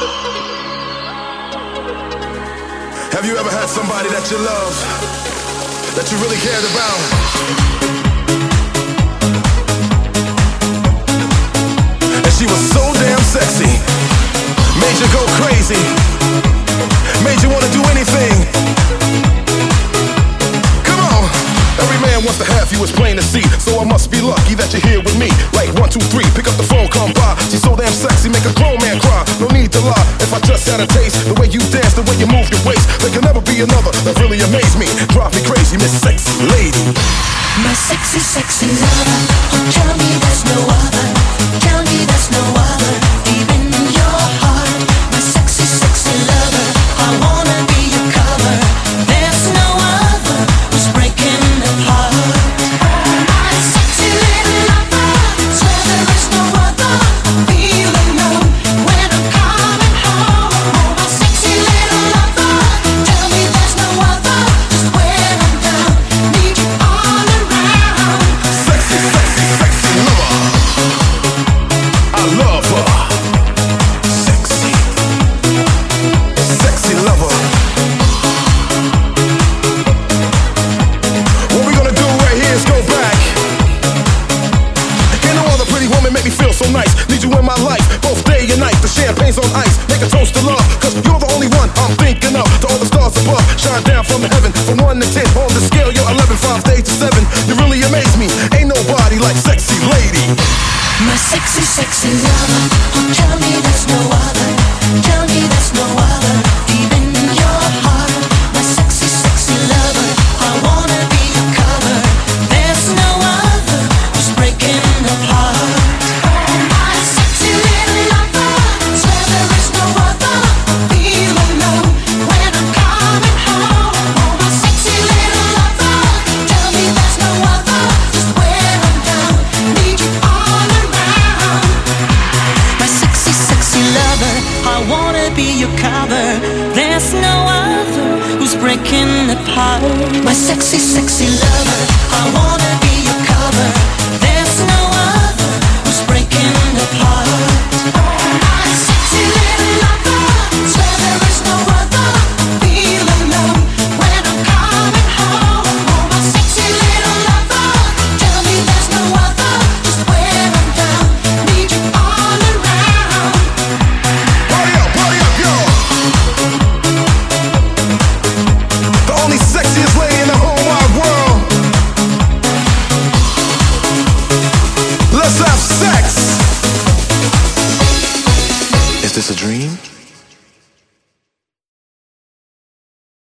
Have you ever had somebody that you love, that you really cared about? And she was so damn sexy, made you go crazy, made you wanna do anything. Come on, every man wants to have you, it's plain to see. So I must be lucky that you're here with me. Like 1, 2, 3, pick up the phone, come by. She's so damn sexy, make a grown man cry. No need to lie, if I just had a taste, the way you dance, the way you move your waist, there can never be another that really amazed me, drive me crazy, Miss Sexy Lady. My sexy, sexy lover, oh tell me there's no other, tell me there's no other, deep in your heart. My sexy, sexy lover, I wanna be your cover, there's no other who's breaking the heart. My sexy little lover, swear there is no other, I feel alone when I'm coming home. Oh my sexy little lover, tell me there's no other, just when I'm down, need you all around. Sexy, sexy, sexy lover, I love her. Sexy, sexy lover. What we gonna do right here is go back. Can't no other pretty woman make me feel so nice. Need you in my life, both day and night. The champagne's on ice, make a toast to love, cause you're the only one I'm thinking of. To all the stars above, shine down from heaven. From 1 to 10, on the scale, you're 11, 5 days to 7. You really amaze me, ain't nobody like Sexy Lady. My sexy, sexy lover, oh tell me there's no other, tell me there's no other, deep in your heart. My sexy, sexy lover, I wanna be your cover, there's no other who's breaking the heart. Oh my sexy little lover, swear there is no other, I feel alone when I'm coming home. Oh my sexy little lover, tell me there's no other, just when I'm down, need you all around. My sexy, sexy lover, I wanna be your cover, there's no other who's breaking apart. My sexy, sexy lover, I wanna be your cover, there's no other who's breaking apart. My sexy little lover, swear there is no other, I feel alone when I'm coming home. Oh my sexy little lover, tell me there's no other, just when I'm down, need you all around. Party up, y'all. The only sexiest lady in the whole wide world. Let's have sex. Is this a dream?